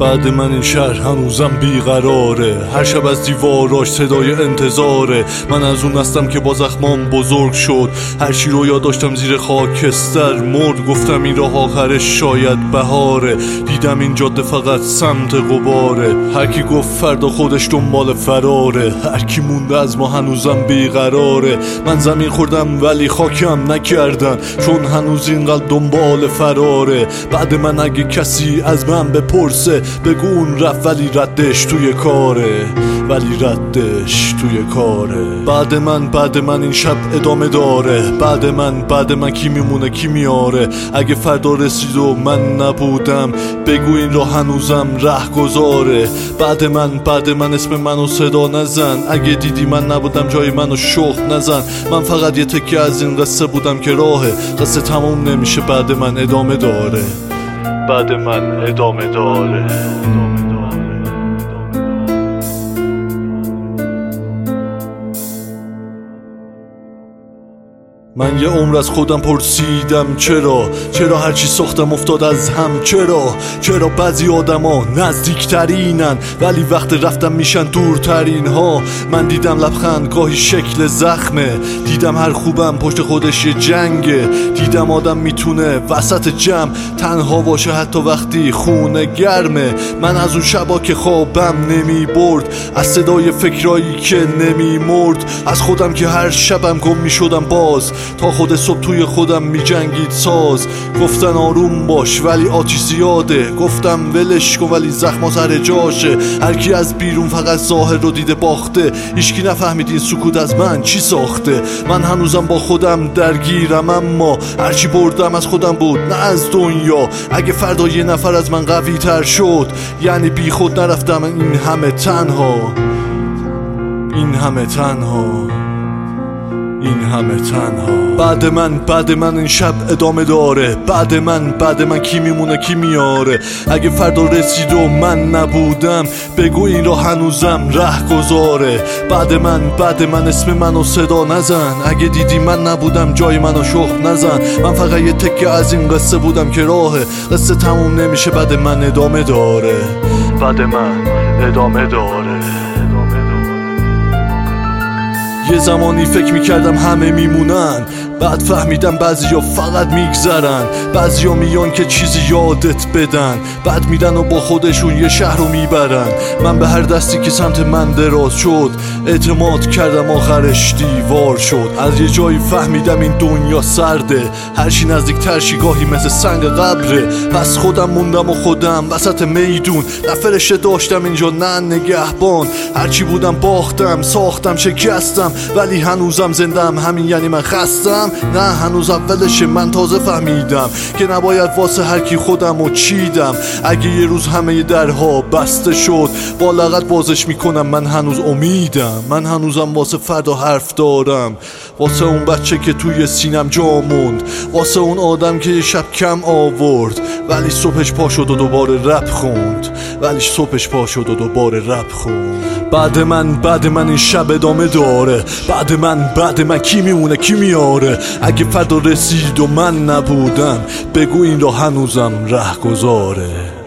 بعد من این شهر هنوزم بیقراره، هر شب از دیواراش صدای انتظاره. من از اون هستم که با زخمام بزرگ شد، هر چی رو یاد داشتم زیر خاکستر مرد. گفتم این راه آخرش شاید بهاره، دیدم این جاده فقط سمت غباره. هر کی گفت فردا خودش دنبال فراره، هر کی مونده از ما هنوزم بیقراره. من زمین خوردم ولی خاکم نکردن، چون هنوز اینقدر دنبال فراره. بعد من اگه کسی از من بپرسه، بگو اون رفت ولی ردش توی کاره، ولی ردش توی کاره. بعد من این شب ادامه داره، بعد من کی میمونه کی میاره. اگه فردا رسید و من نبودم، بگو این را هنوزم رهگذاره. بعد من اسم منو صدا نزن، اگه دیدی من نبودم جای منو شخ نزن. من فقط یه تکه از این قصه بودم که راهه، قصه تموم نمیشه، بعد من ادامه داره، بعد من ادامه داره. من یه عمر از خودم پرسیدم چرا هرچی ساختم افتاد از هم. چرا بعضی آدما نزدیکترینن ولی وقت رفتم میشن دورترین ها. من دیدم لبخند گاهی شکل زخمه، دیدم هر خوبم پشت خودش یه جنگه. دیدم آدم میتونه وسط جمع تنها باشه حتی وقتی خونه گرمه. من از اون شبا که خوابم نمی برد، از صدای فکرایی که نمی مرد، از خودم که هر شبم گم می شدم باز، تا خود صبح توی خودم می جنگید ساز. گفتن آروم باش ولی آتیش زیاده، گفتم ولش کن ولی زخم سر جاشه. هر کی از بیرون فقط ظاهر رو دیده باخته، هیچکی نفهمید این سکوت از من چی ساخته. من هنوزم با خودم درگیرم، اما هرچی بردم از خودم بود نه از دنیا. اگه فردا یه نفر از من قوی تر شد، یعنی بی خود نرفتم این همه تنها، این همه تنها. بعد من این شب ادامه داره، بعد من کی میمونه کی میاره. اگه فردا رسید و من نبودم، بگو این را هنوزم رهگذاره. بعد من اسم منو صدا نزن، اگه دیدی من نبودم جای منو شخ نزن. من فقط یه تکه از این قصه بودم که راهه، قصه تموم نمیشه، بعد من ادامه داره، بعد من ادامه داره. یه زمانی فکر میکردم همه میمونن، بعد فهمیدم بعضیا فقط میگذرن. بعضیا میان که چیزی یادت بدن، بعد میدن و با خودشون یه شهر رو میبرن. من به هر دستی که سمت من دراز شد اعتماد کردم، آخرش دیوار شد. از یه جایی فهمیدم این دنیا سرده، هرچی نزدیک ترشی گاهی مثل سنگ قبره. پس خودم موندم و خودم وسط میدون، نه فرشته داشتم اینجا نه نگهبان. هرچی بودم باختم ساختم شکستم، ولی هنوزم زندم. همین یعنی من خستم؟ نه، هنوز اولشه. من تازه فهمیدم که نباید واسه هر کی خودمو چیدم. اگه یه روز همه درها بسته شد، با لغت بازش میکنم. من هنوز امیدم، من هنوزم واسه فردا حرف دارم، واسه اون بچه که توی سینم جا موند، واسه اون آدم که یه شب کم آورد ولی صبحش پا شد و دوباره رپ خوند، بعد من این شب ادامه داره، بعد من کی میمونه کی میاره. اگه فردا رسید و من نبودم، بگو این را هنوزم رهگذاره.